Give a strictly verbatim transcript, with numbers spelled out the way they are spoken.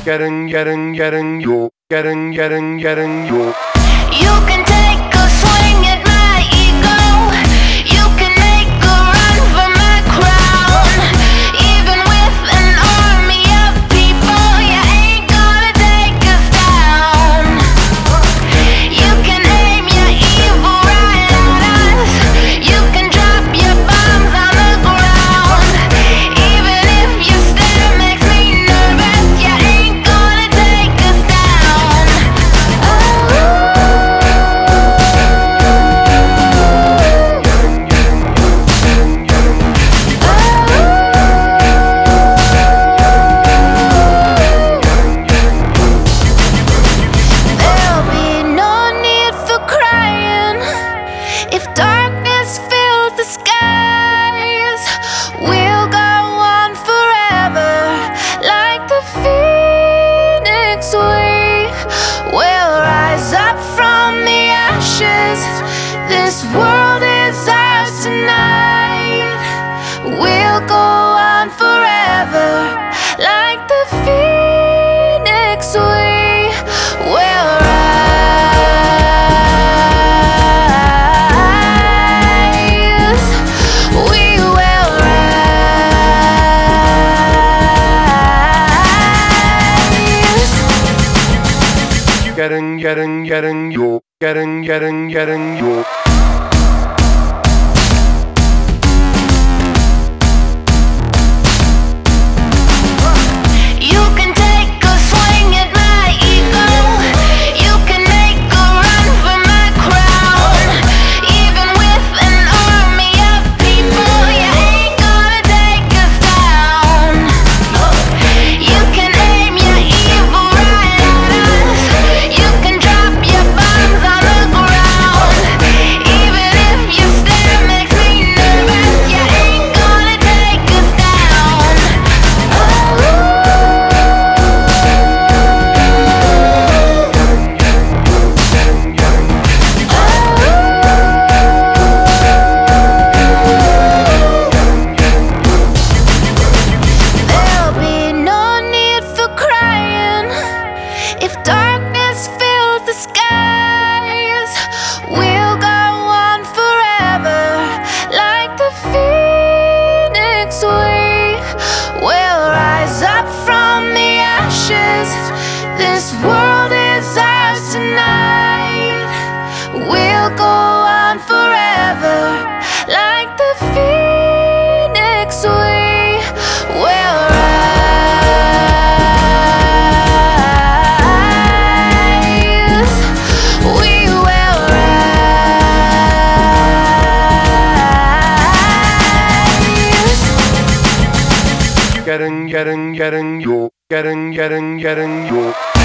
getting, getting, getting you, getting, getting, getting you. You can take a swing at my ego. You can make a run for my crown. Even with an army of people, you ain't gonna take us down. You can aim your evil right at us. You can drop your bombs on the ground. Even if your stare makes me nervous, you ain't gonna take us down. Oh. If darkness fills the skies, we'll go on forever. Like the phoenix, we will rise up from the ashes. This world is ours tonight. We'll go on forever. Like the phoenix, we will rise. Getting, getting, getting you, getting, getting, getting you. You can take a swing at my ego. You can make a run for my crown. Even with an army of people, you ain't gonna take us down. You can aim your evil right at us. You can drop your bombs on the ground. Even if your stare makes me nervous, you ain't gonna take us down. There'll be no need for crying. If darkness fills the skies, we'll go on forever. Like the phoenix, we will rise up from the ashes. This world is ours tonight. We'll go on forever. Like the phoenix, we will rise. We will rise. Getting, getting, getting you, getting, getting, getting you.